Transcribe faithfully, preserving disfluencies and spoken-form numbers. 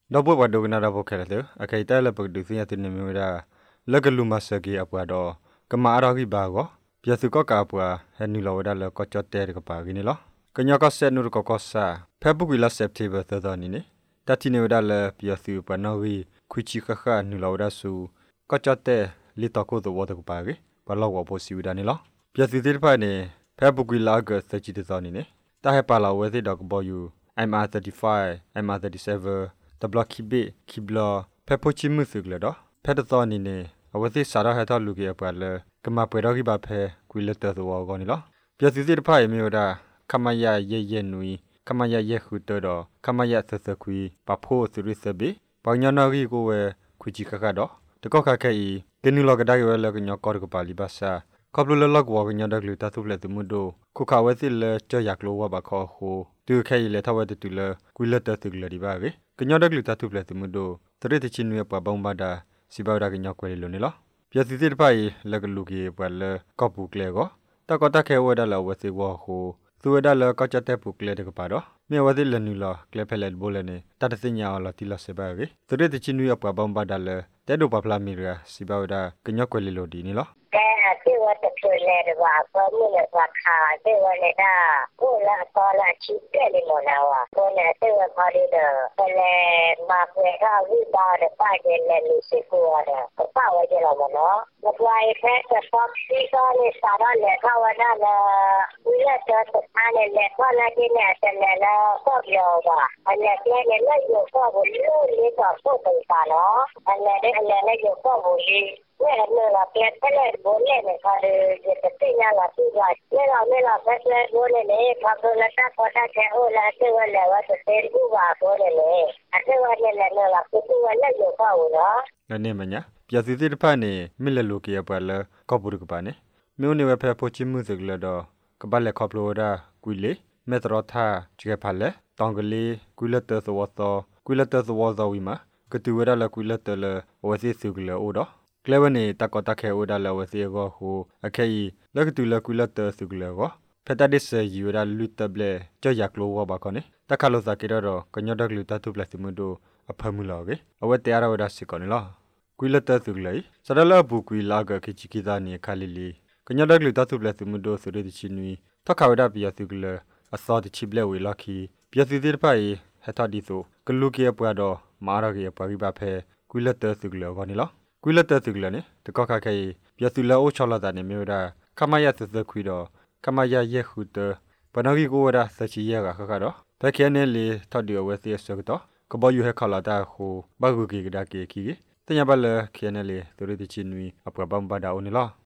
နောက်ဘဝဒုကနာတော့ခဲတယ်အခိုင်တဲလပဒုစရတင်နေမျိုးရာလကလူမစကေအပွားတော့ကမာရောဂီဘာကိုပြစုကကပွားဟန်နီလောဝဒါလကချတ်တဲကပါဂင်းလောကညကဆက်နုကကဆာဖေဘွကီလာစက်တီဘာသဒနီနေတတိနေဝဒါလပြစုပနော်ဝီခွချီခခနူလောဒါဆူကချတ်တဲလီတကိုသဝဒကပါဂေဘလောဝပိုစီဝဒါနီလောပြစုတိဖာနေဖေဘွကီလာကစချီတဇနီနေတာဟေပါလာဝဲစီတော့ကဘောယူ အမ် အား thirty-five အမ် အား thirty-sevenတဘလခိဘေခိဘလာဖေပိုချီမှုစုကလတော့ဖက်တော်နီနေအဝသိစာရဟထလူကေပလကမပွေတော့ကိပါဖဲကွီလက်တော်သောကောနီလောပြစီစီတဖိုင်မျိုးတာခမယရဲ့ရဲ့နွီခမယရဲ့ခုတော်ခမယဆဆခွီပဖိုးစရိစဘေပေါညနာရီကိုဝဲခွချီခခတော့တကောခခဲဤကင်းနူလကဒါရွယ်လကညကောကပါလီဘာစာကပလလလကဝကညဒကလူတသုလက်တမှုတို့ခုခဝဲစီလေကြရကလောဝဘခောဟိုတူခဲလေထဝဲတူလကွီလက်တသုလဒီပါကေကညဒကလူတသုလက်တမှုတို့တရတချင်းနွေပဘောင်ဘာဒါစီဘောဒါကညကွယ်လိုနေလောပြစီစီတဖိုင်လကလူကေပလကပူကလေကိုတကတခဲဝဒါလဝစီဝဟိုသူဝဒါလကချတဲ့ပူကလေတကပါတော့မြေဝဒီလနူလာကလေဖလက်ဘိုလနေတတစညာလာတီလဆေဘာကေတရတချင်းနွေပဘောင်ဘာဒါလတဲဒိုပပလာမီရာစီဘောဒါကညကွယ်လိုဒီနေလောที่ว่าจะช่วยเลยว่าก็มีเลยว่าขาที่ว่าเลยได้กูละตอนละชิดเกลิโมนาว่ากูเนี่ยที่ว่าพอดีเด้อแต่เลยมาเพื่อข้าววิบากเด้อป้าเจนเลยมีสิกัวเด้อก็ป้าว่าจะเราเนาะแล้วว่าไอ้แค่จะฟอกซี่ก็เลยสารเลยเข้าว่านั่นละวิละเจอสุดท้ายเลยแหละว่าละที่เนี่ยจะเลยแล้วก็เดียวว่าอันนี้เนี่ยเนี่ยเลยอยู่ก็บุญลูกนี่ก็พูดถึงตาเนาะอันนี้ได้อันนี้เลยอยู่ก็บุญเนี่ยเนี่ยเราเปลี่ยนไปเลยบุญเนี่ยเนี่ยก็เลยจะเป็นยังไงที่ว่าเนี่ยเราเนี่ยเราไปเลยบุญเนี่ยพอตัวละตั้งพอตั้งแค่โอ้ละที่ว่าแล้วว่าจะเป็นผู้ว่าบุญเนี่ยอันที่ว่าเนี่ยเนี่ยเราคือที่ว่าเนี่ยอยู่ก็เนาะนั่นเนี่ยมันเนี่ยပြစီစီတဖာနေမိလလူကေပလကပူရကပါနေမြို့နေဝဖဖိုချီမှုစကလတော့ကပလက်ခပလိုဒါကွီလေမက်ထရထာချေဖာလေတောင်ကလေးကွီလက်တသဝသောကွီလက်တသဝသောဝီမှာကတူဝရလကွီလက်တလဝစီစုကလအိုတော့ကလဝနေတကောတခဲအိုဒါလဝစီကိုဟိုအခဲဤလကတူလကွီလက်တစုကလကိုဖက်တဒစ်ယူရလူတဘလေကြောရကလိုဝဘာကောနေတခါလို့စကေတော့ကညောဒကလူတတုပလစီမှုတို့အဖမှုလောကေအဝတ်တရားရဝဒစီကောနေလောကွီလက်တသုလေစရလဘူကွီလာကခိချီကီဒါနီခါလီလီကညဒကလူတသုပလသုမဒိုဆိုရတိချီနွီတခါဝဒပြယသုကလအစောတိချိပလက်ဝေလခီပြစီတိဖိုင်ဟထဒီဆိုကလူကေပွားတော့မာရကေပရိဘဖဲကွီလက်တသုကလကောနီလောကွီလက်တသုကလနေတကောခခဲပြစီလောချောလာတာနေမျိုးဒါခမယသသခွီတော့ခမယရဲ့ခုတပနဂီကိုဝဒစချီရကခခတော့ဖခဲနေလေထဒီဝဲစီဆကတော့ကဘောယူဟခလာတာခုဘဂုကေကဒါကေခီတညာဘလခဲနေလေသူရတိချင်းဝီအပဘမ်ဘဒါအိုနီလာ